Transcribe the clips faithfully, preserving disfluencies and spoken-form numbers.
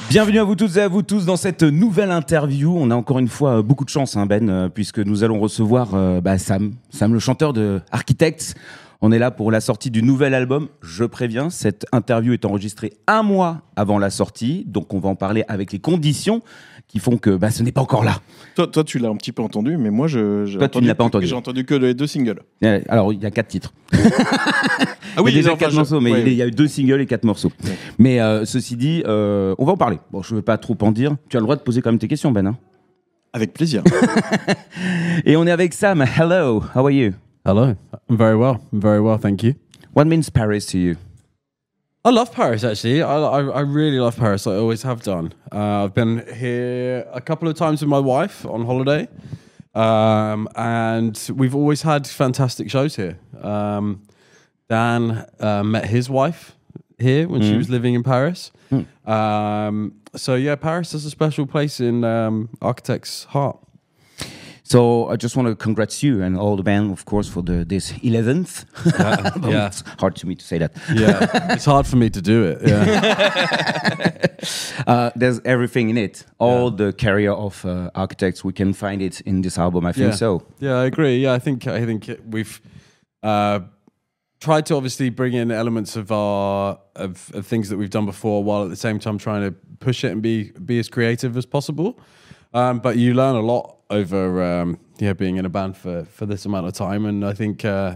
Bienvenue à vous toutes et à vous tous dans cette nouvelle interview. On a encore une fois beaucoup de chance, hein, Ben, puisque nous allons recevoir euh, bah, Sam, Sam le chanteur de Architects. On est là pour la sortie du nouvel album. Je préviens, cette interview est enregistrée un mois avant la sortie, donc on va en parler avec les conditions qui font que bah, ce n'est pas encore là. Toi, toi tu l'as un petit peu entendu, mais moi, je, j'ai toi, entendu, tu ne l'as pas entendu. J'ai entendu que les deux singles. Alors, il y a quatre titres. Ah oui, il y a déjà enfin, quatre je... morceaux, mais ouais, il, il y a eu deux singles et quatre morceaux. Ouais. Mais euh, ceci dit, euh, on va en parler. Bon, je ne veux pas trop en dire. Tu as le droit de poser quand même tes questions, Ben. Hein. Avec plaisir. Et on est avec Sam. Hello, how are you? Hello, I'm very well. I'm very well, thank you. What means Paris to you? I love Paris, actually. I, I, I really love Paris. I always have done. Uh, I've been here a couple of times with my wife on holiday. Um, and we've always had fantastic shows here. Um, Dan uh, met his wife here when mm. she was living in Paris. Mm. Um, so, yeah, Paris is a special place in um, Architects' heart. So I just want to congratulate you and all the band, of course, for the this eleventh. Yeah, yeah. It's hard to me to say that. Yeah, it's hard for me to do it. Yeah. uh, there's everything in it. All yeah. the career of uh, Architects, we can find it in this album. I think yeah. so. Yeah, I agree. Yeah, I think I think we've uh, tried to obviously bring in elements of our of, of things that we've done before, while at the same time trying to push it and be be as creative as possible. Um, but you learn a lot over um, yeah being in a band for, for this amount of time, and I think uh,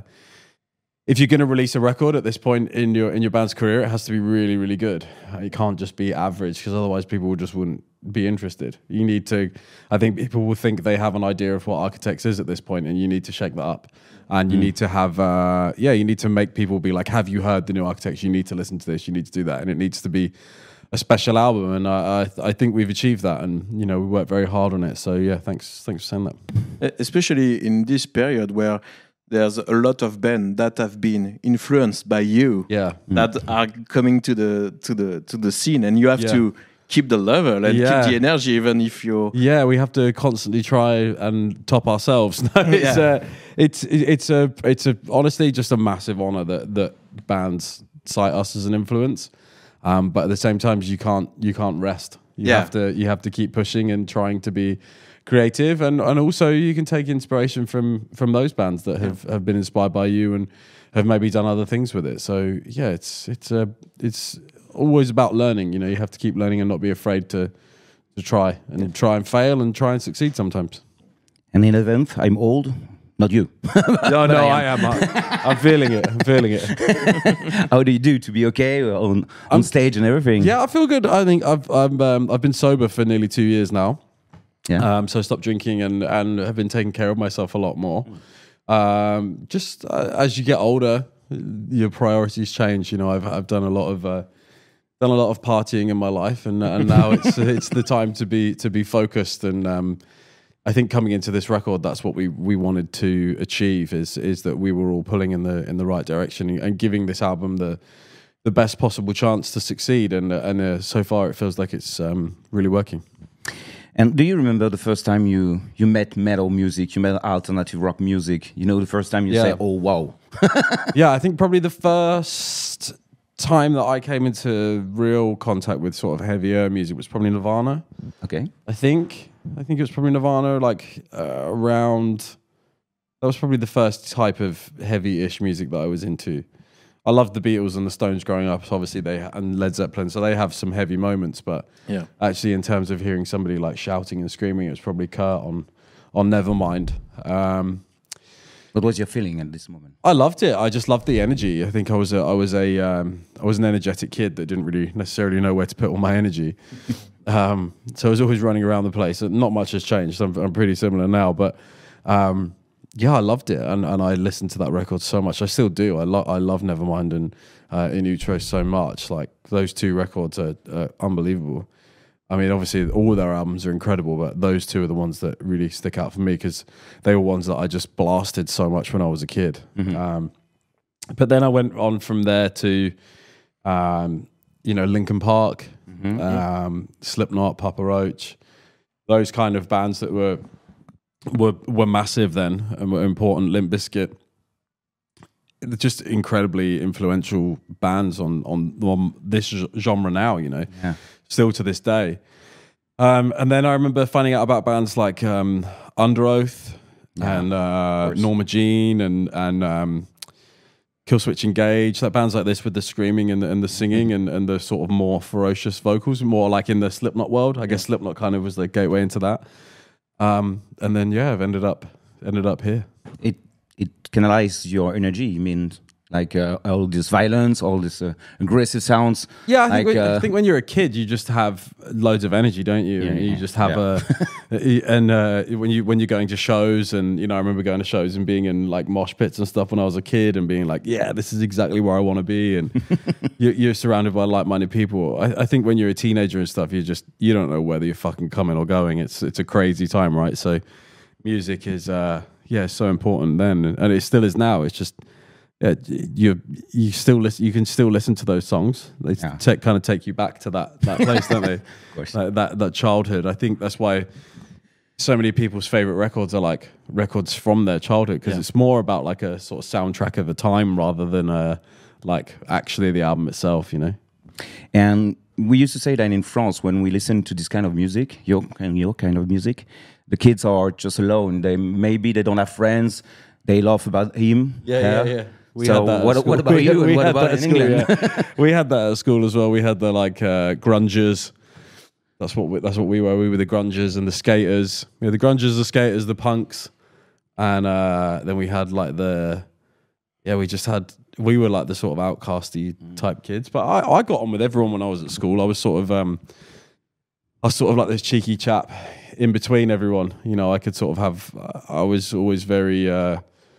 if you're going to release a record at this point in your in your band's career, it has to be really really good. Uh, it can't just be average, because otherwise people just wouldn't be interested. You need to, I think people will think they have an idea of what Architects is at this point, and you need to shake that up. And you mm. need to have, uh, yeah, you need to make people be like, have you heard the new Architects? You need to listen to this. You need to do that, and it needs to be a special album, and I, I I think we've achieved that, and you know we worked very hard on it. So yeah, thanks thanks for saying that. Especially in this period where there's a lot of bands that have been influenced by you, yeah, that mm. are coming to the to the to the scene, and you have yeah. to keep the level and yeah. keep the energy, even if you're yeah, we have to constantly try and top ourselves. No, it's yeah. a, it's it's a it's a honestly just a massive honor that that bands cite us as an influence. Um, but at the same time, you can't you can't rest. You yeah. have to you have to keep pushing and trying to be creative, and, and also you can take inspiration from from those bands that have, have been inspired by you and have maybe done other things with it. So yeah, it's it's a it's always about learning. You know, you have to keep learning and not be afraid to to try and yeah. try and fail and try and succeed sometimes. And in event, I'm old. Not you. no, no, I am. I am. I'm feeling it. I'm feeling it. How do you do to be okay on on stage and everything? Yeah, I feel good. I think I've I'm, um, I've been sober for nearly two years now. Yeah. Um, so I stopped drinking and and have been taking care of myself a lot more. Um, just uh, as you get older, your priorities change. You know, I've I've done a lot of uh, done a lot of partying in my life, and and now it's it's the time to be to be focused. And um, I think coming into this record, that's what we, we wanted to achieve, is is that we were all pulling in the in the right direction and giving this album the the best possible chance to succeed. And and uh, so far, it feels like it's um, really working. And do you remember the first time you you met metal music, you met alternative rock music? You know, the first time you yeah. say, "Oh wow." Yeah, I think probably the first time that I came into real contact with sort of heavier music was probably Nirvana. Okay, I think. I think it was probably Nirvana, like uh, around. That was probably the first type of heavy-ish music that I was into. I loved the Beatles and the Stones growing up, so obviously they and Led Zeppelin, so they have some heavy moments. But yeah. actually, in terms of hearing somebody like shouting and screaming, it was probably Kurt on on Nevermind. Um, what was your feeling at this moment? I loved it. I just loved the energy. I think I was a, I was a um, I was an energetic kid that didn't really necessarily know where to put all my energy. Um, so I was always running around the place. Not much has changed. I'm, I'm pretty similar now, but um, yeah, I loved it, and, and I listened to that record so much. I still do. I love I love Nevermind and uh, In Utero so much. Like those two records are uh, unbelievable. I mean, obviously all their albums are incredible, but those two are the ones that really stick out for me because they were ones that I just blasted so much when I was a kid. Mm-hmm. Um, but then I went on from there to, um, you know, Linkin Park. Mm-hmm. Um, Slipknot, Papa Roach, those kind of bands that were were were massive then and were important. Limp Bizkit. just incredibly influential bands on on, on this g- genre now. You know, Yeah. still to this day. Um, and then I remember finding out about bands like um, Under Oath Yeah, and uh, course. Norma Jean and and um, Killswitch Engage, like bands like this with the screaming and the, and the singing and, and the sort of more ferocious vocals, more like in the Slipknot world. I guess Slipknot kind of was the gateway into that. Um, and then yeah, I've ended up ended up here. It it canalizes your energy. I mean, like uh, all this violence, all this uh, aggressive sounds. Yeah, I think, like, when, uh, I think when you're a kid, you just have loads of energy, don't you? Yeah, And you yeah, just have yeah. a, and uh, when you when you're going to shows, and you know, I remember going to shows and being in like mosh pits and stuff when I was a kid, and being like, yeah, this is exactly where I want to be, and you're, you're surrounded by like-minded people. I, I think when you're a teenager and stuff, you just you don't know whether you're fucking coming or going. It's it's a crazy time, right? So music is uh, yeah, so important then, and it still is now. It's just. Yeah, you you still listen. You can still listen to those songs. They Yeah. take, kind of take you back to that that place, don't they? Of course. Like that that childhood. I think that's why so many people's favorite records are like records from their childhood because Yeah. it's more about like a sort of soundtrack of a time rather than uh like actually the album itself. You know. And we used to say that in France when we listen to this kind of music, your kind, your kind of music, the kids are just alone. They maybe they don't have friends. They laugh about him. her. We so had that at what, school. what about We- you? we And what had about that at in school, England? yeah. We had that at school as well. We had the like uh, grungers. That's what we, that's what we were. We were the grungers and the skaters. We had the grungers, the skaters, the punks, and uh, then we had like the yeah. We just had we were like the sort of outcasty type kids. But I, I got on with everyone when I was at school. I was sort of um, I was sort of like this cheeky chap in between everyone. You know, I could sort of have. I was always very. Uh,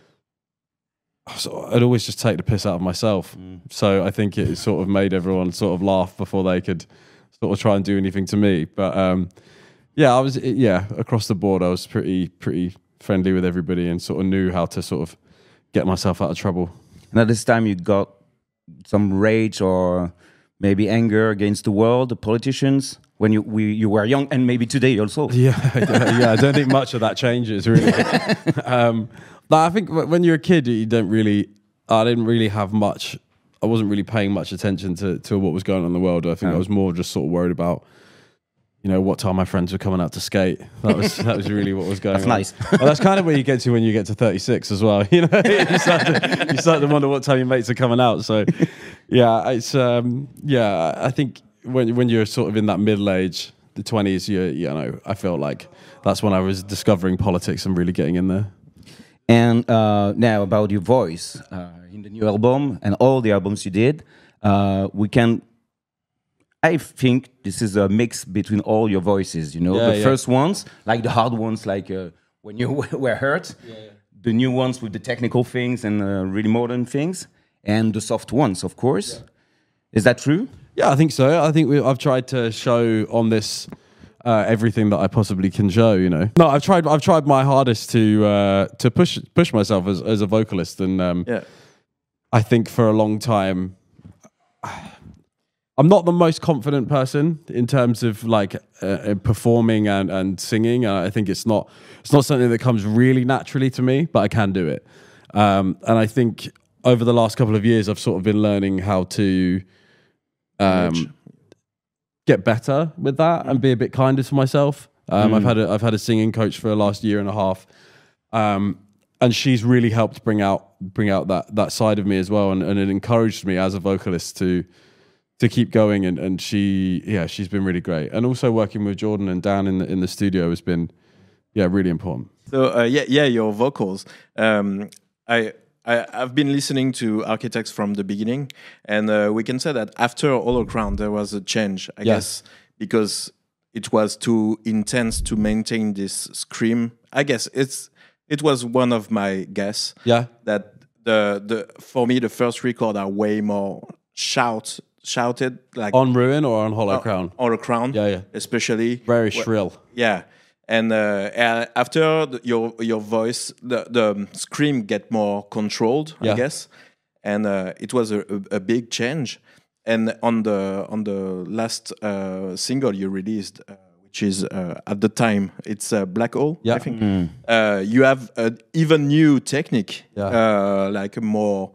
So I'd always just take the piss out of myself. Mm. So I think it sort of made everyone sort of laugh before they could sort of try and do anything to me. But um, yeah, I was yeah across the board. I was pretty pretty friendly with everybody and sort of knew how to sort of get myself out of trouble. And at this time, you got some rage or maybe anger against the world, the politicians, when you we, you were young, and maybe today also. Yeah, yeah. I don't think much of that changes really. um, but I think when you're a kid, you don't really. I didn't really have much. I wasn't really paying much attention to to what was going on in the world. I think Oh. I was more just sort of worried about, you know, what time my friends were coming out to skate. That was that was really what was going That's on. nice. Well, that's kind of where you get to when you get to thirty-six as well. You know, you start to, you start to wonder what time your mates are coming out. So, yeah, it's um, yeah. I think when when you're sort of in that middle age, the twenties, you you know, I felt like that's when I was discovering politics and really getting in there. And uh, now about your voice uh, in the new album and all the albums you did, uh, we can. I think this is a mix between all your voices. You know, Yeah, the yeah. first ones, like the hard ones, like uh, when you were hurt. The new ones with the technical things and uh, really modern things, and the soft ones, of course. Is that true? Yeah, I think so. I think we, I've tried to show on this uh, everything that I possibly can show. You know, no, I've tried. I've tried my hardest to uh, to push push myself as as a vocalist, and um, Yeah. I think for a long time, I'm not the most confident person in terms of like uh, performing and, and singing. Uh, I think it's not it's not something that comes really naturally to me, but I can do it. Um, and I think over the last couple of years, I've sort of been learning how to um, get better with that and be a bit kinder to myself. Um, I've had a, I've had a singing coach for the last year and a half, um, and she's really helped bring out bring out that that side of me as well, and, and it encouraged me as a vocalist to. to keep going, and, and she yeah she's been really great, and also working with Jordan and Dan in the in the studio has been yeah really important. So uh, yeah, yeah, your vocals. Um, I, I I've been listening to Architects from the beginning, and uh, we can say that after Holocrown there was a change. I Yeah. guess because it was too intense to maintain this scream. I guess it's it was one of my guess. Yeah, That the the for me the first record are way more shout shouted like on Ruin or on Hollow Crown. Holocrown. Yeah, yeah. Especially Very wh- shrill. Yeah, and uh, uh, after the, your your voice, the the scream get more controlled, Yeah. I guess, and uh, it was a, a, a big change. And on the on the last uh, single you released, uh, which is uh, at the time it's uh, Black Hole, Yeah. I think. Uh, you have an even new technique, Yeah. uh, like a more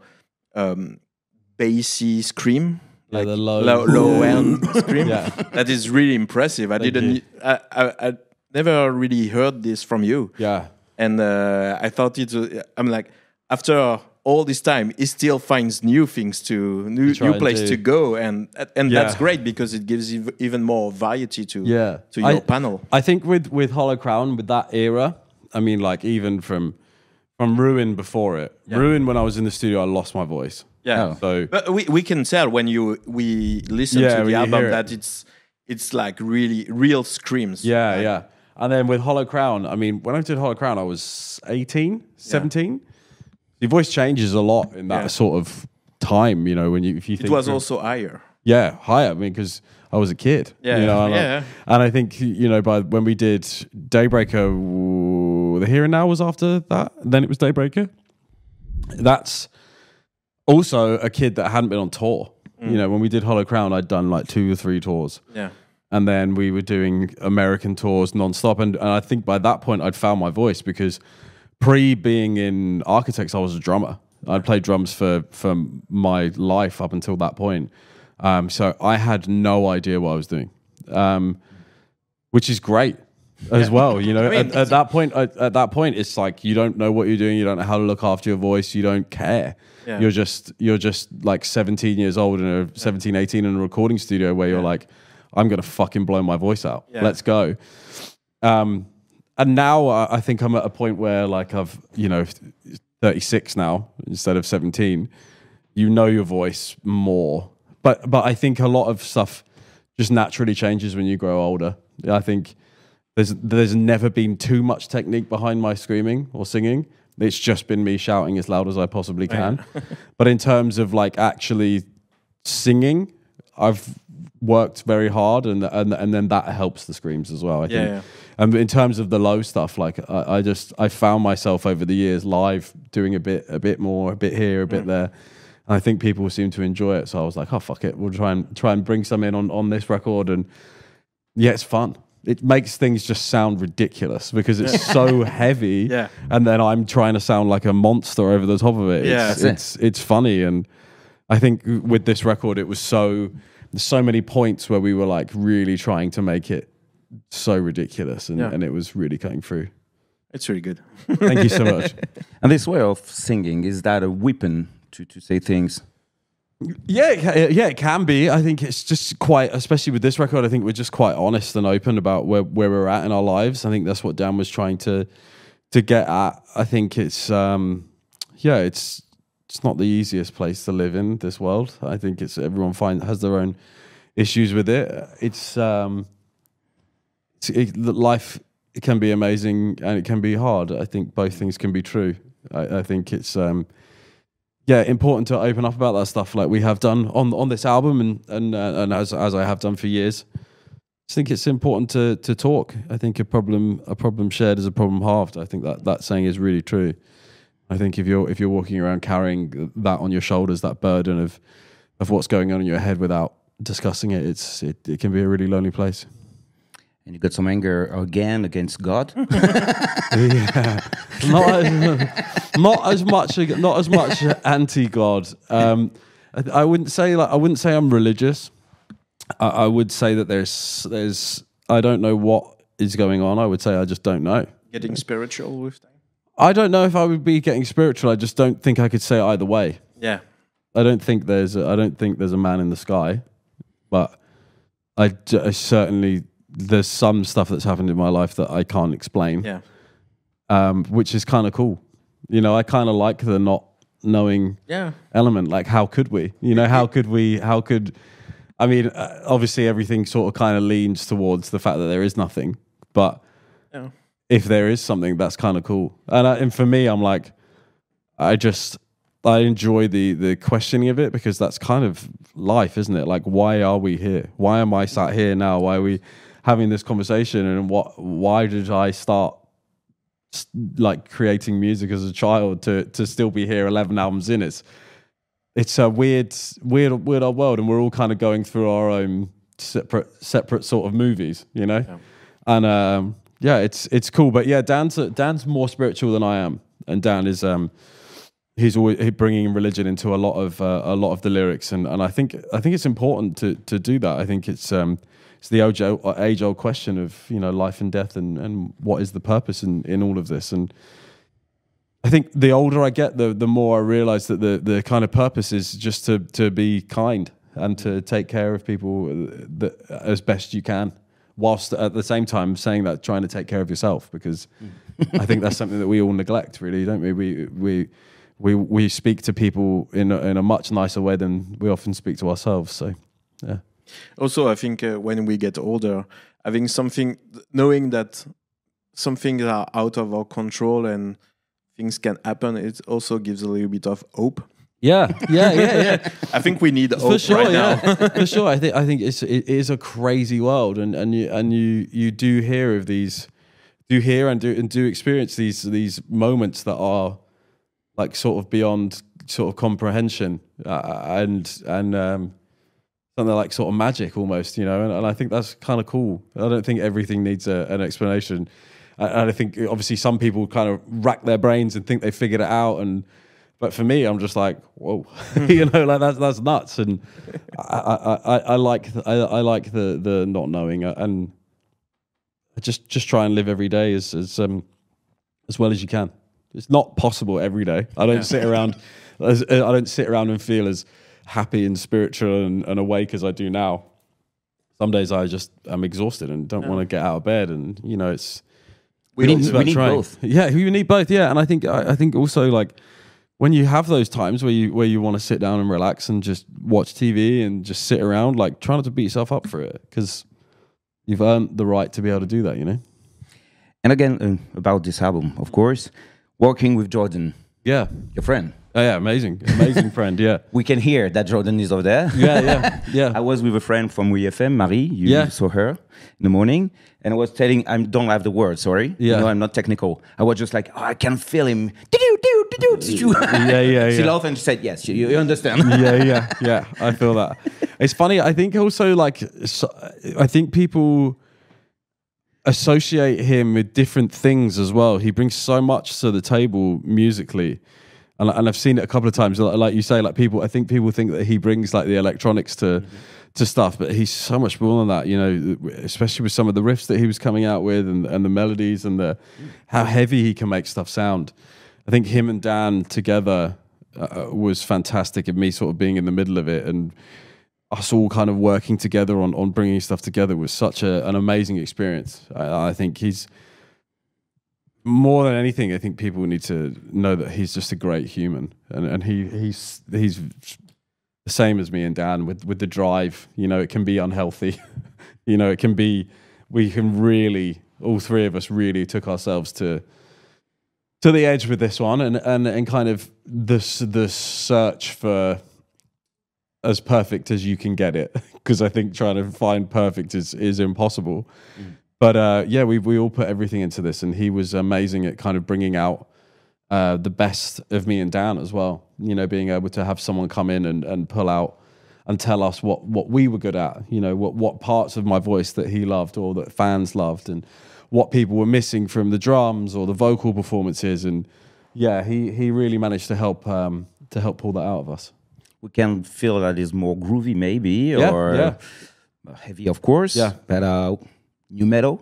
um, bassy scream. Like the low, low, low end scream. Yeah. That is really impressive. I Thank didn't. you. I, I I never really heard this from you. Yeah. And uh, I thought it. Was, I'm like, after all this time, he still finds new things to new, try new and place do. to go, and and Yeah. that's great because it gives ev- even more variety to Yeah. to your I, panel. I think with with Hollow Crown, with that era, I mean, like even from from Ruin before it, Ruin when I was in the studio, I lost my voice. Yeah. Oh. So But we, we can tell when you we listen Yeah, to when the you album hear it. that it's it's like really real screams. yeah, Like, yeah. And then with Hollow Crown, I mean, when I did Hollow Crown, I was eighteen, seventeen. Your voice changes a lot in that Yeah. sort of time, you know, when you if you It think was through- also higher. Yeah, higher. I mean, because I was a kid. Yeah, you know, and, I- yeah. and I think you know, by when we did Daybreaker, w- the Here and Now was after that. Then it was Daybreaker. That's also a kid that hadn't been on tour. You know, when we did Hollow Crown, I'd done like two or three tours, Yeah. and then we were doing American tours nonstop. And, and I think by that point, I'd found my voice because pre being in Architects, I was a drummer. I'd played drums for for my life up until that point. Um, so I had no idea what I was doing, um, which is great as well. You know, I mean, at, at that point, at, at that point, it's like you don't know what you're doing. You don't know how to look after your voice. You don't care. Yeah. You're just you're just like seventeen years old in a seventeen, eighteen in a recording studio where you're like, I'm gonna fucking blow my voice out. Yeah. Let's go. Um, and now I I think I'm at a point where like I've you know thirty-six now instead of seventeen. You know your voice more. But but I think a lot of stuff just naturally changes when you grow older. I think there's there's never been too much technique behind my screaming or singing. It's just been me shouting as loud as I possibly can. But in terms of like actually singing, I've worked very hard, and and and then that helps the screams as well. I Yeah, think. yeah. And in terms of the low stuff, like I, I just I found myself over the years live doing a bit a bit more, a bit here, a bit there. And I think people seem to enjoy it. So I was like, oh fuck it, we'll try and try and bring some in on, on this record. And yeah, it's fun. It makes things just sound ridiculous because it's so heavy. Yeah. And then I'm trying to sound like a monster over the top of it. Yeah. It's it's, it's funny. And I think with this record it was so there's so many points where we were like really trying to make it so ridiculous, and, Yeah. and it was really cutting through. It's really good. Thank you so much. And this way of singing, is that a weapon to, to say things? Yeah, it ca- yeah, it can be. I think it's just quite, especially with this record, I think we're just quite honest and open about where, where we're at in our lives. I think that's what Dan was trying to to get at. I think it's, um, yeah, it's it's not the easiest place to live in this world. I think it's everyone find has their own issues with it. It's um, it's it, life. It can be amazing and it can be hard. I think both things can be true. I, I think it's um, yeah, important to open up about that stuff, like we have done on on this album, and and uh, and as as I have done for years. I think it's important to to talk. I think a problem a problem shared is a problem halved. I think that that saying is really true. I think if you're if you're walking around carrying that on your shoulders, that burden of of what's going on in your head without discussing it, it's it, it can be a really lonely place. And you got some anger again against God? Yeah, not as, not as much not as much anti-God. Um, I, I wouldn't say like I wouldn't say I'm religious. I, I would say that there's there's I don't know what is going on. I would say I just don't know. Getting spiritual with time. I don't know if I would be getting spiritual. I just don't think I could say either way. Yeah. I don't think there's a, I don't think there's a man in the sky, but I, d- I certainly there's some stuff that's happened in my life that I can't explain. Yeah. Um, which is kind of cool. You know, I kind of like the not knowing Yeah. element. Like, how could we? You know, how could we? How could? I mean, uh, obviously, everything sort of kind of leans towards the fact that there is nothing. But Yeah. if there is something, that's kind of cool. And I, and for me, I'm like, I just I enjoy the the questioning of it, because that's kind of life, isn't it? Like, why are we here? Why am I sat here now? Why are we having this conversation? And what? Why did I start like creating music as a child to to still be here eleven albums in? It's it's a weird weird weird old world, and we're all kind of going through our own separate separate sort of movies, you know. Yeah. And um, yeah, it's it's cool. But yeah, Dan's Dan's more spiritual than I am, and Dan is um he's always he bringing religion into a lot of uh, a lot of the lyrics, and, and I think I think it's important to to do that. I think it's um it's the age old, age old question of, you know, life and death, and, and what is the purpose in, in all of this. And I think the older I get, the the more I realize that the the kind of purpose is just to to be kind and to take care of people that, as best you can, whilst at the same time saying that, trying to take care of yourself, because I think that's something that we all neglect, really, don't we? We we we we speak to people in a, in a much nicer way than we often speak to ourselves. So, yeah. Also, I think uh, when we get older, having something, knowing that some things are out of our control and things can happen, it also gives a little bit of hope. Yeah, yeah, yeah, yeah. I think we need hope For sure, right yeah. now. For sure, I think I think it's it is a crazy world, and, and you and you you do hear of these, do hear and do and do experience these these moments that are like sort of beyond sort of comprehension, uh, and and um, something like sort of magic almost, you know. And, and I think that's kind of cool. I don't think everything needs a, an explanation, and I think obviously some people kind of rack their brains and think they figured it out, and. But for me, I'm just like, whoa, you know, like that's that's nuts, and I I, I, I like I, I like the the not knowing, and I just just try and live every day as as um as well as you can. It's not possible every day. I don't yeah. sit around, as, I don't sit around and feel as happy and spiritual and, and awake as I do now. Some days I just am exhausted and don't yeah. want to get out of bed, and you know, it's we, we need we need trying. both. Yeah, we need both. Yeah, and I think I, I think also like. When you have those times where you where you want to sit down and relax and just watch T V and just sit around, like try not to beat yourself up for it, because you've earned the right to be able to do that, you know. And again, uh, about this album, of course, working with Jordan, yeah, your friend. Oh yeah, amazing, amazing friend. Yeah, we can hear that Jordan is over there. Yeah, yeah, yeah. I was with a friend from W F M, Marie. You yeah. saw her in the morning, and I was telling, I don't have the word. Sorry, yeah. No, I'm not technical. I was just like, oh, I can feel him. yeah, yeah, She yeah. laughed and she said, "Yes, you, you understand." yeah, yeah, yeah. I feel that. It's funny. I think also like, so, I think people associate him with different things as well. He brings so much to the table musically. And, and I've seen it a couple of times, like you say, like people, I think people think that he brings like the electronics to, mm-hmm. to stuff, but he's so much more than that, you know, especially with some of the riffs that he was coming out with, and, and the melodies, and the, how heavy he can make stuff sound. I think him and Dan together uh, was fantastic, and me sort of being in the middle of it, and us all kind of working together on, on bringing stuff together was such a, an amazing experience. I, I think he's, more than anything, I think people need to know that he's just a great human, and and he he's he's the same as me and Dan with with the drive. You know, it can be unhealthy. you know, it can be. We can really, all three of us really took ourselves to to the edge with this one, and and and kind of this the search for as perfect as you can get it, because I think trying to find perfect is is impossible. Mm. But uh, yeah, we we all put everything into this, and he was amazing at kind of bringing out uh, the best of me and Dan as well. You know, being able to have someone come in and, and pull out and tell us what, what we were good at. You know, what what parts of my voice that he loved or that fans loved, and what people were missing from the drums or the vocal performances. And yeah, he he really managed to help um, to help pull that out of us. We can feel that it's more groovy, maybe, yeah, or yeah. heavy, of course. Yeah, but. Uh, New metal,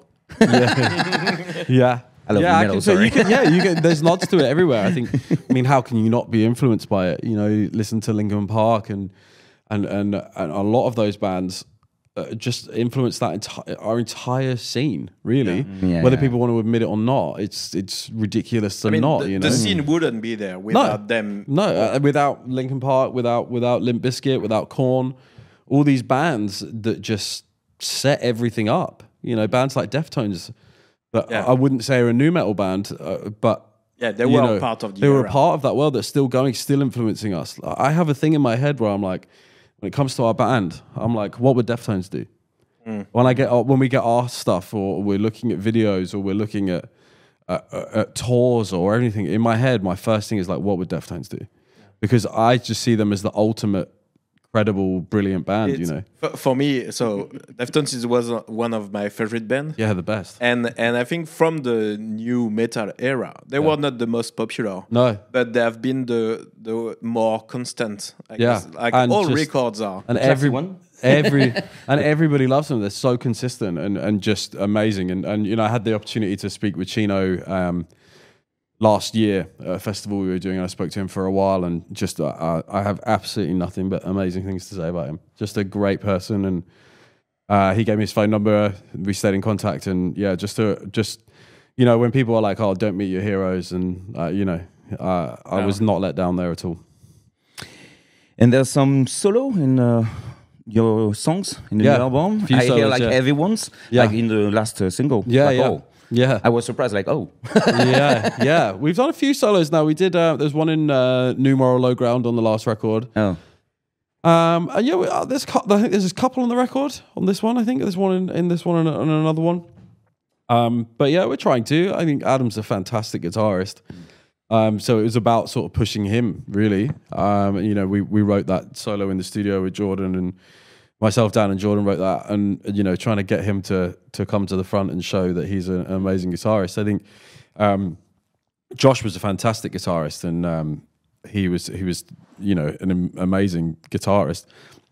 yeah, yeah. I love yeah, new I metal. can, Sorry, so you can, yeah, you can, there's nods to it everywhere. I think. I mean, how can you not be influenced by it? You know, listen to Linkin Park and and and, and a lot of those bands uh, just influence that entire our entire scene. Really, yeah. Yeah, whether yeah. people want to admit it or not, it's it's ridiculous to I mean, not. The, you know, the scene wouldn't be there without no, them. No, uh, without Linkin Park, without without Limp Bizkit, without Korn, all these bands that just set everything up. You know, bands like Deftones, that yeah. I wouldn't say are a new metal band, uh, but yeah, they were know, part of the they era. were a part of that world that's still going, still influencing us. I have a thing in my head where I'm like, when it comes to our band, I'm like, what would Deftones do? Mm. When I get when we get our stuff, or we're looking at videos, or we're looking at, uh, at tours or anything, in my head, my first thing is like, what would Deftones do? Yeah. Because I just see them as the ultimate incredible, brilliant band. It's- you know, for, for me, so Deftones is was uh, one of my favorite bands. yeah, the best. And and I think from the new metal era, they were not the most popular. No, But they have been the the more constant. I Yeah, guess. Like and all just- records are. and Classy every one. every and everybody loves them. They're so consistent and, and just amazing. And and you know, I had the opportunity to speak with Chino um, last year at a festival we were doing, and I spoke to him for a while. And just uh, I have absolutely nothing but amazing things to say about him. Just a great person, and uh, he gave me his phone number. We stayed in contact, and yeah, just to just you know, when people are like, "Oh, don't meet your heroes," and uh, you know, uh, I Yeah. was not let down there at all. And there's some solo in uh, your songs in the Yeah, new album. few I hear solos, like yeah. everyone's, Yeah. like in the last uh, single. Yeah, like, yeah. Oh. Yeah. I was surprised, like, oh. yeah, yeah. We've done a few solos now. We did. Uh, there's one in uh, New Moral Low Ground on the last record. oh. Um, and yeah, we, uh, there's cou- I think there's a couple on the record on this one. I think there's one in, in this one and, and another one. Um, but yeah, we're trying to. I think Adam's a fantastic guitarist. Um, so it was about sort of pushing him, really. Um, and, you know, we we wrote that solo in the studio with Jordan, and myself, Dan, and Jordan wrote that, and you know, trying to get him to to come to the front and show that he's an amazing guitarist. I think um, Josh was a fantastic guitarist, and um, he was he was you know an am- amazing guitarist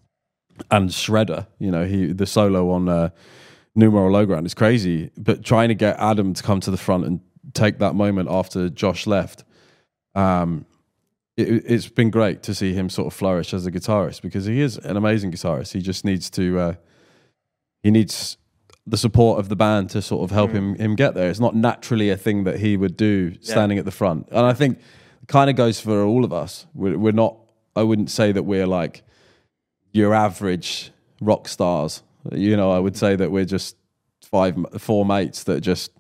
and shredder. You know, he the solo on uh, New Moral Low Ground is crazy, but trying to get Adam to come to the front and take that moment after Josh left. Um, it, it's been great to see him sort of flourish as a guitarist, because he is an amazing guitarist. He just needs to, uh, he needs the support of the band to sort of help him him get there. It's not naturally a thing that he would do standing at the front. And I think it kind of goes for all of us. We're, we're not, I wouldn't say that we're like your average rock stars. You know, I would say that we're just five, four mates that just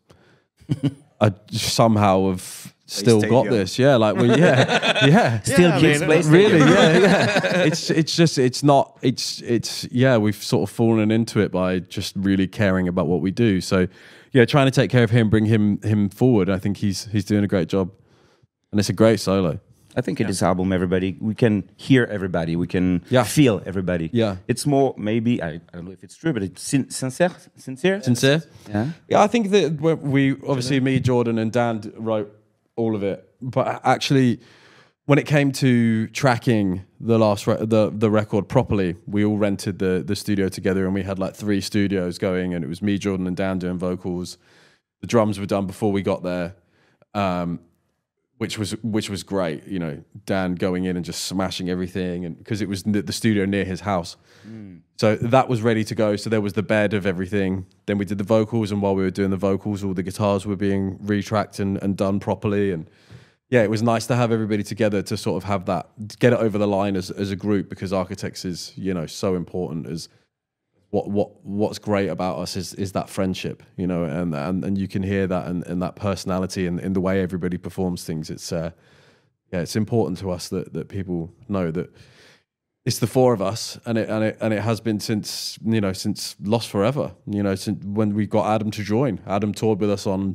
are somehow have still stayed got young. this. Yeah, like we, yeah, yeah. Still I kids mean, play Really, yeah, yeah. It's it's just it's not it's it's yeah. We've sort of fallen into it by just really caring about what we do. So yeah, trying to take care of him, bring him him forward. I think he's he's doing a great job, and it's a great solo. I think in this album, everybody, we can hear everybody, we can Yeah. feel everybody. Yeah. It's more, maybe, I, I don't know if it's true, but it's sin- sincere. Sincere? Sincere. Yeah. Yeah, I think that we- we obviously me, Jordan, and Dan wrote all of it, but actually, when it came to tracking the last re- the the record properly, we all rented the the studio together, and we had like three studios going, and it was me, Jordan, and Dan doing vocals. The drums were done before we got there, um, which was which was great. You know, Dan going in and just smashing everything, and because it was the, the studio near his house. So that was ready to go. So there was the bed of everything. Then we did the vocals, and while we were doing the vocals, all the guitars were being retracked and, and done properly. And yeah, it was nice to have everybody together to sort of have that, get it over the line as as a group, because Architects is, you know, so important. As what what what's great about us is is that friendship, you know, and and, and you can hear that and, and that personality and in the way everybody performs things. It's uh, yeah, it's important to us that that people know that it's the four of us, and it and it and it has been since, you know, since Lost Forever. You know, since when we got Adam to join. Adam toured with us on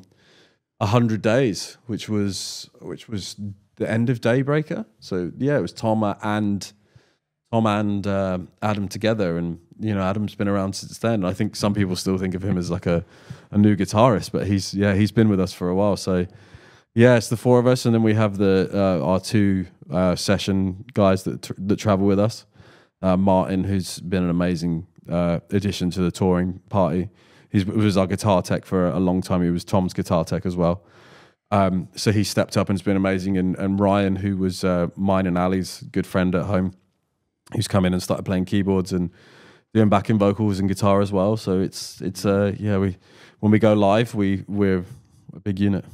A Hundred Days, which was which was the end of Daybreaker. So yeah, it was Tom and Tom and um, Adam together, and you know, Adam's been around since then. I think some people still think of him as like a, a new guitarist, but he's yeah he's been with us for a while. So yeah, it's the four of us, and then we have the uh, our two uh, session guys that tr- that travel with us. Uh, Martin, who's been an amazing uh, addition to the touring party. He was our guitar tech for a long time. He was Tom's guitar tech as well. Um, so he stepped up and has been amazing. And, and Ryan, who was uh, mine and Ali's good friend at home, who's come in and started playing keyboards and doing backing vocals and guitar as well. So it's it's uh, yeah we when we go live, we we're a big unit.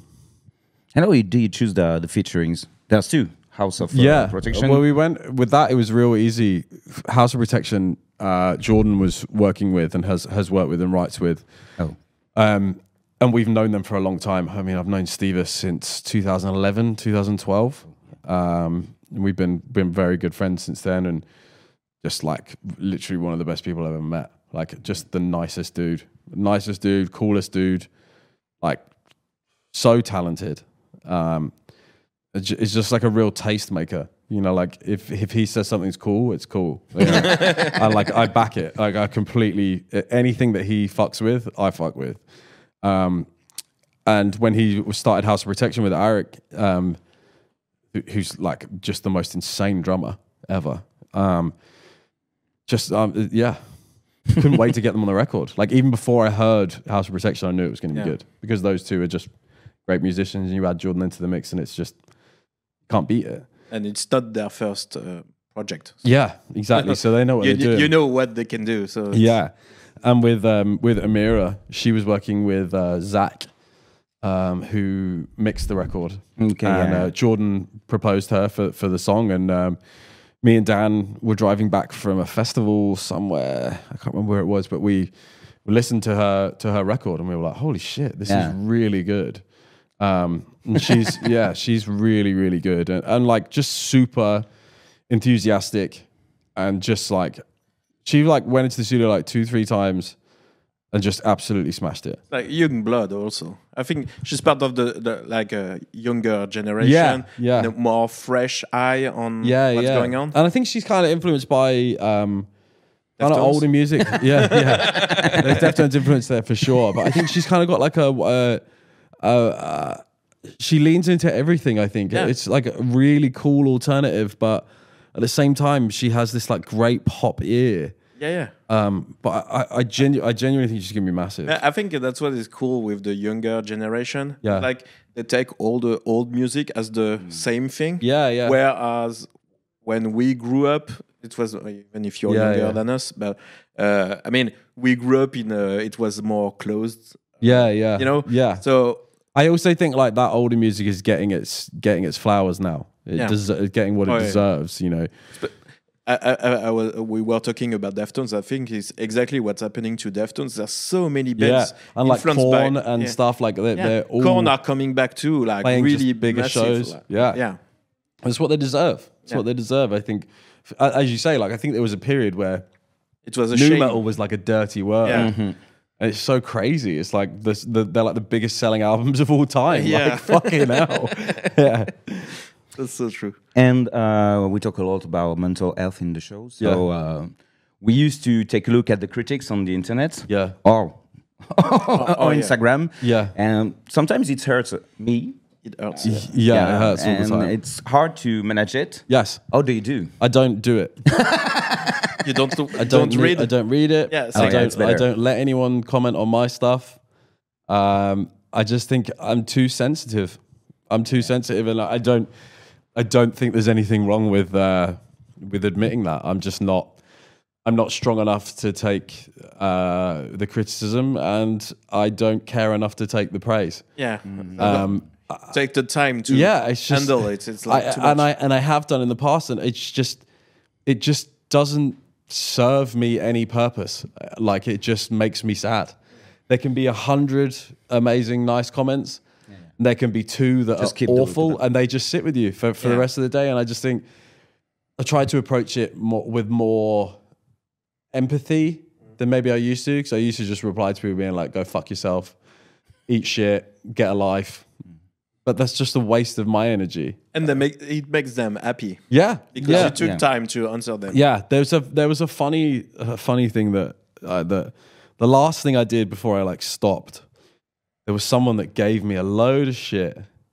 I know you do you choose the the featurings. There's two. House of uh, Yeah, Protection. well, we went with that. It was real easy. House of Protection, uh, Jordan was working with and has has worked with and writes with. Oh. Um, and we've known them for a long time. I mean, I've known Steva since two thousand eleven, two thousand twelve. Um, and we've been been very good friends since then, and just like literally one of the best people I've ever met. Like just the nicest dude, nicest dude, coolest dude, like so talented. Um, it's just like a real tastemaker, You know, like if if he says something's cool, it's cool. You know? And like I back it. Like I completely anything that he fucks with, I fuck with. Um, and when he started House of Protection with Eric, um, who's like just the most insane drummer ever. Um, just um, yeah, couldn't wait to get them on the record. Like even before I heard House of Protection, I knew it was going to be yeah. good because those two are just great musicians. And you add Jordan into the mix, and it's just can't beat it. And it's not their first uh, project. So. Yeah, exactly. So they know what you, they're doing. You know what they can do. So yeah, and with um, with Amira, she was working with uh, Zach, um, who mixed the record. Okay, and yeah. uh, Jordan proposed her for for the song, and um, me and Dan were driving back from a festival somewhere. I can't remember where it was, but we, we listened to her to her record, and we were like, "Holy shit, this yeah. is really good." Um, and she's yeah, she's really really good, and, and like just super enthusiastic, and just like she like went into the studio like two three times, and just absolutely smashed it. Like young blood, also. I think she's part of the, the like a younger generation, yeah, yeah, and a more fresh eye on yeah, what's yeah. going on. And I think she's kind of influenced by um, kind of older music. yeah, yeah. There's Deftones influence there for sure, but I think she's kind of got like a. Uh, Uh, uh, she leans into everything. I think yeah. it's like a really cool alternative, but at the same time, she has this like great pop ear. Yeah, yeah. Um, but I, I, genu- I genuinely think she's gonna be massive. I think that's what is cool with the younger generation. Yeah, like they take all the old music as the mm. same thing. Yeah, yeah. Whereas when we grew up, it was even if you're yeah, younger yeah. than us, but uh, I mean, we grew up in a, it was more closed. Yeah, yeah. You know. Yeah. So. I also think like that older music is getting its getting its flowers now. It yeah. des- it's getting what it oh, deserves, yeah. you know. But I, I, I was, we were talking about Deftones. I think it's exactly what's happening to Deftones. There's so many bands, yeah. and like Korn by, and yeah. stuff like that. Yeah. They're all Korn are coming back too, like really bigger massive, shows. Like, yeah, yeah. That's what they deserve. That's yeah. what they deserve. I think, as you say, like I think there was a period where it was a new shame. metal was like a dirty word. Yeah. Mm-hmm. And it's so crazy. It's like this, the, they're like the biggest selling albums of all time. Yeah. Like fucking hell. Yeah. That's so true. And uh, we talk a lot about mental health in the show. So yeah. uh, we used to take a look at the critics on the internet. Yeah. Or, oh, or Instagram. Yeah. And sometimes it hurts me. It hurts. Yeah, yeah, yeah, it hurts all and the time. It's hard to manage it. Yes. How do you do? I don't do it. You don't do, I don't, don't read I don't read it. Yeah, I yeah, don't I don't let anyone comment on my stuff. Um, I just think I'm too sensitive. I'm too sensitive, and I don't I don't think there's anything wrong with uh, with admitting that. I'm just not I'm not strong enough to take uh, the criticism, and I don't care enough to take the praise. Yeah. Um, take the time to yeah, it's just, handle it. It's like I, too much. and I and I have done in the past, and it's just it just doesn't serve me any purpose. Like it just makes me sad. There can be a hundred amazing, nice comments. Yeah. And there can be two that just are awful, and they just sit with you for, for yeah. the rest of the day. And I just think I try to approach it more, with more empathy than maybe I used to, because I used to just reply to people being like, "Go fuck yourself, eat shit, get a life." But that's just a waste of my energy. And they make, it makes them happy. Yeah, because yeah. you took yeah. time to answer them. Yeah, there was a there was a funny a funny thing that uh, that the last thing I did before I like stopped. There was someone that gave me a load of shit.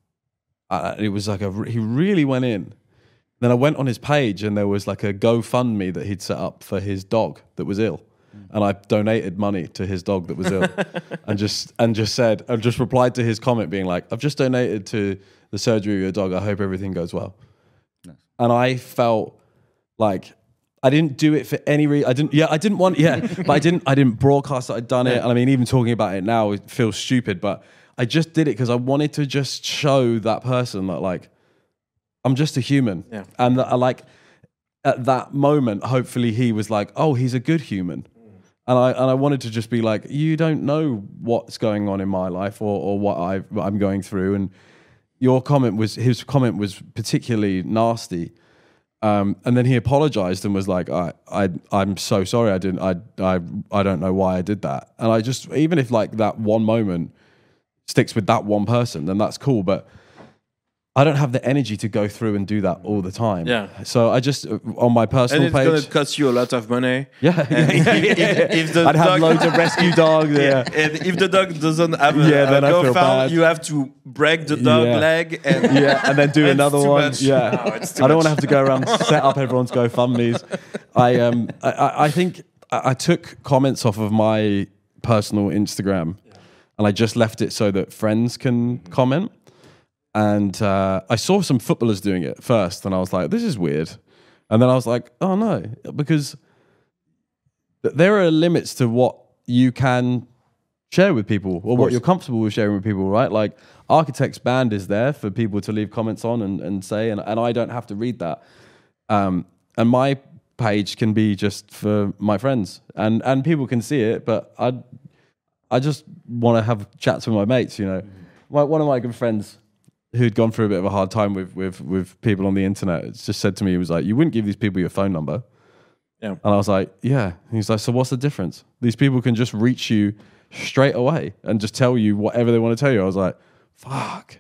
Uh, it was like a he really went in. Then I went on his page and there was like a GoFundMe that he'd set up for his dog that was ill. And I donated money to his dog that was ill, and just and just said and just replied to his comment being like, "I've just donated to the surgery of your dog. I hope everything goes well." Nice. And I felt like I didn't do it for any reason. I didn't. Yeah, I didn't want. Yeah, but I didn't. I didn't broadcast that I'd done it. And I mean, even talking about it now, it feels stupid. But I just did it because I wanted to just show that person that like I'm just a human, yeah. and that I like at that moment. Hopefully, he was like, "Oh, he's a good human." And I and I wanted to just be like, you don't know what's going on in my life or, or what, I, what I'm going through. And your comment was, his comment was particularly nasty. Um, and then he apologized and was like, I, I, I'm so sorry. I didn't, I, I, I don't know why I did that. And I just, even if like that one moment sticks with that one person, then that's cool. But I don't have the energy to go through and do that all the time. Yeah. So I just on my personal and it's page. going to cost you a lot of money. Yeah, And yeah, yeah, if, yeah. if, if the I'd dog, have loads of rescue dogs. Yeah. And if the dog doesn't have a, Yeah, then a I feel GoFund, bad. you have to break the dog Yeah. leg and Yeah, and then do It's another too one. much. Yeah, No, it's too I don't much. want to have to go around and set up everyone's GoFundMe's. I um, I- I, I think I, I took comments off of my personal Instagram, and I just left it so that friends can comment. And uh, I saw some footballers doing it first, and I was like, "This is weird." And then I was like, "Oh no," because th- there are limits to what you can share with people or what you're comfortable with sharing with people, right? Like Architects Band is there for people to leave comments on and, and say, and, and I don't have to read that. Um, and my page can be just for my friends, and, and people can see it, but I I just want to have chats with my mates, you know. My, one of my good friends who'd gone through a bit of a hard time with, with, with people on the internet, it's just said to me, he was like, you wouldn't give these people your phone number. Yeah. And I was like, yeah. He's like, so what's the difference? These people can just reach you straight away and just tell you whatever they want to tell you. I was like, fuck.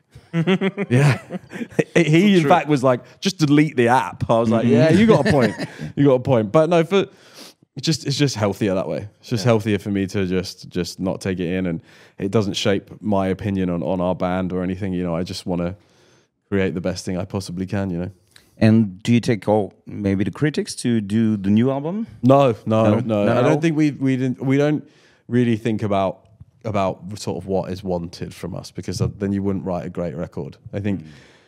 Yeah. He, in True. fact, was like, just delete the app. I was like, yeah, you got a point. You got a point. But no, for it's just it's just healthier that way. It's just healthier for me to just just not take it in, and it doesn't shape my opinion on, on our band or anything. You know, I just want to create the best thing I possibly can, you know. And do you take all maybe the critics to do the new album? No, no, No? no. No, I no? don't think we we didn't we don't really think about about sort of what is wanted from us, because then you wouldn't write a great record. I think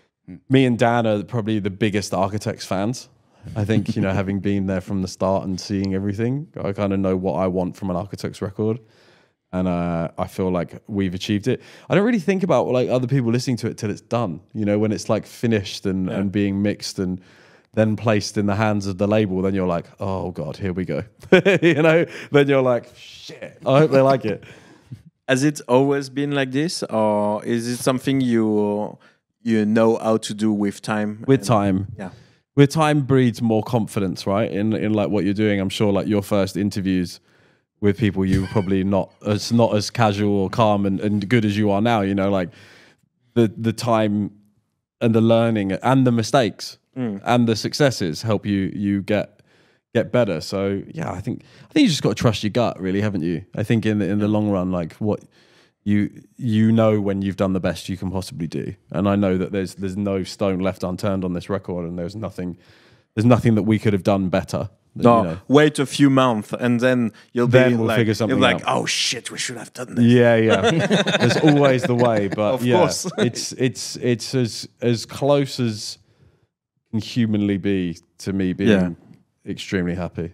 me and Dan are probably the biggest Architects fans. I think, you know, having been there from the start and seeing everything, I kind of know what I want from an Architects record. And uh, I feel like we've achieved it. I don't really think about like other people listening to it till it's done. You know, when it's like finished and, Yeah. and being mixed and then placed in the hands of the label, then you're like, oh God, here we go. You know, then you're like, shit, I hope they like it. Has it always been like this, or is it something you you know how to do with time? With and- time. Yeah. With time breeds more confidence, right? In in like what you're doing. I'm sure like your first interviews with people, you were probably not as not as casual or calm and, and good as you are now. You know, like the the time and the learning and the mistakes Mm. and the successes help you you get get better. So yeah, I think I think you just got to trust your gut, really, haven't you? I think in the in the long run, like what you you know when you've done the best you can possibly do, and I know that there's there's no stone left unturned on this record, and there's nothing there's nothing that we could have done better. No, you know. wait a few months and then you'll Then be we'll like, figure something you'll be like, out. oh shit, we should have done this. Yeah, yeah. There's always the way, but Of yeah, course. it's it's it's as as close as can humanly be to me being Yeah. extremely happy.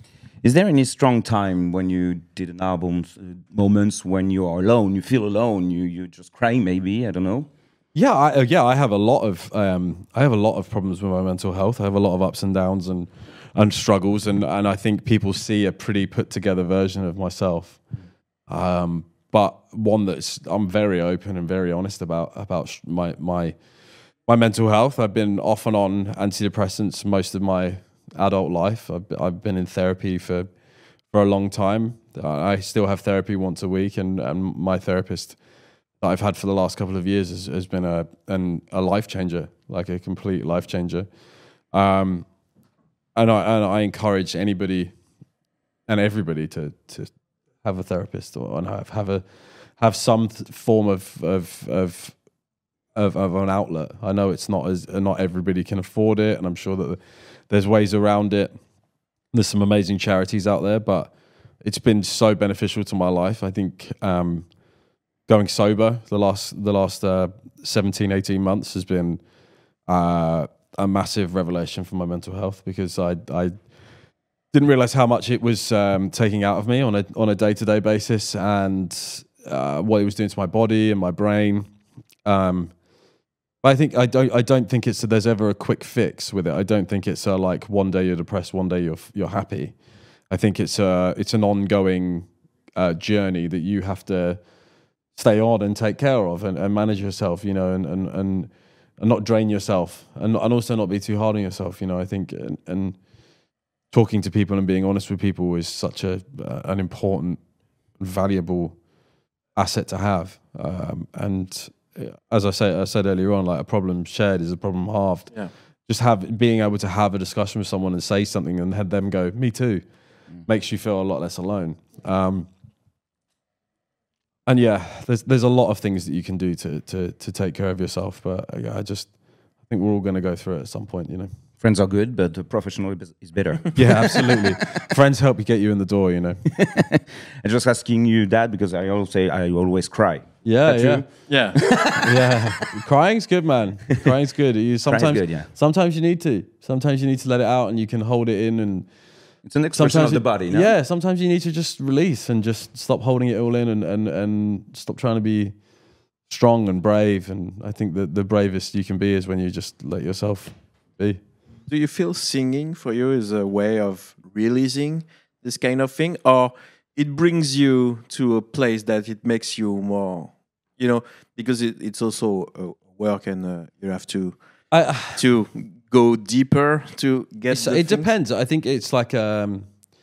Is there any strong time when you did an album, uh, moments when you are alone, you feel alone, you you just cry maybe, I don't know? Yeah, I, uh, yeah, I have a lot of um, I have a lot of problems with my mental health. I have a lot of ups and downs and and struggles, and and I think people see a pretty put together version of myself, um, but one that's I'm very open and very honest about about sh- my my my mental health. I've been off and on antidepressants most of my adult life. I've I've been in therapy for for a long time. I still have therapy once a week, and and my therapist that I've had for the last couple of years has, has been a an, a life changer, like a complete life changer. Um, and I and I encourage anybody and everybody to to have a therapist or and have have a have some th- form of of of of of an outlet. I know it's not as not everybody can afford it, and I'm sure that there's ways around it. There's some amazing charities out there, but it's been so beneficial to my life. I think. Um, Going sober the last the last uh, seventeen, eighteen months has been uh, a massive revelation for my mental health, because I I didn't realize how much it was um, taking out of me on a on a day to day basis, and uh, what it was doing to my body and my brain. Um, but I think I don't I don't think it's there's ever a quick fix with it. I don't think it's uh, like one day you're depressed, one day you're you're happy. I think it's a it's an ongoing uh, journey that you have to stay on and take care of and, and manage yourself, you know, and, and, and, and not drain yourself, and, and also not be too hard on yourself, you know. I think and, and talking to people and being honest with people is such a uh, an important, valuable asset to have. Um, and as I say, I said earlier on, like a problem shared is a problem halved. Yeah. Just have being able to have a discussion with someone and say something and have them go, me too, mm. makes you feel a lot less alone. Um, and yeah, there's there's a lot of things that you can do to to to take care of yourself. But yeah, I just I think we're all going to go through it at some point, you know. Friends are good, but the professional is better. Yeah, absolutely. Friends help you get you in the door, you know. I'm just asking you that because I always say I always cry. Yeah, yeah, Yeah. yeah. Crying's good, man. Crying's good. You sometimes, good, yeah. sometimes you need to. Sometimes you need to let it out, and you can hold it in, and it's an expression of the you, body. No? Yeah. Sometimes you need to just release and just stop holding it all in, and and and stop trying to be strong and brave. And I think that the bravest you can be is when you just let yourself be. Do you feel singing for you is a way of releasing this kind of thing, or it brings you to a place that it makes you more, you know, because it, it's also a work and uh, you have to I, to go deeper to get. It's, the it things? depends. I think it's like um,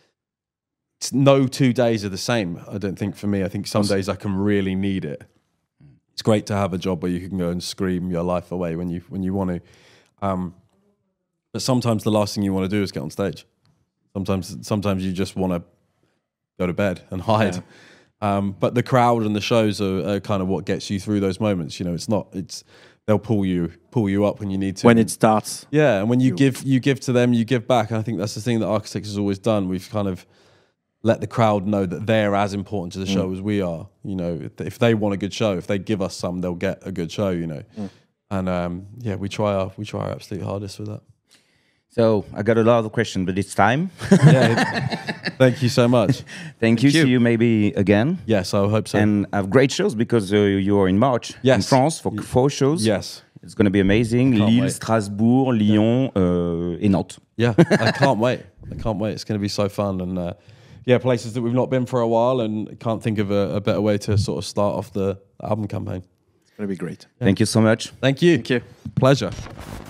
it's no two days are the same. I don't think for me. I think some days I can really need it. It's great to have a job where you can go and scream your life away when you when you want to. Um, but sometimes the last thing you want to do is get on stage. Sometimes sometimes you just want to go to bed and hide. Yeah. Um, but the crowd and the shows are, are kind of what gets you through those moments. You know, it's not. It's they'll pull you pull you up when you need to. When it starts. Yeah, and when you give you give to them, you give back. And I think that's the thing that Architects has always done. We've kind of let the crowd know that they're as important to the show mm. as we are. You know, if, if they want a good show, if they give us some, they'll get a good show. You know, mm. and um, yeah, we try our we try our absolute hardest with that. So I got a lot of questions, but it's time. Yeah, thank you so much. Thank, Thank you. you. See you maybe again. Yes, I hope so. And have great shows because uh, you're in March yes. in France for four shows. Yes. It's going to be amazing. Lille, wait. Strasbourg, Lyon, yeah. uh, et Nantes. Yeah, I can't wait. I can't wait. It's going to be so fun. And uh, yeah, places that we've not been for a while, and can't think of a, a better way to sort of start off the album campaign. It's going to be great. Yeah. Thank you so much. Thank you. Thank you. Pleasure.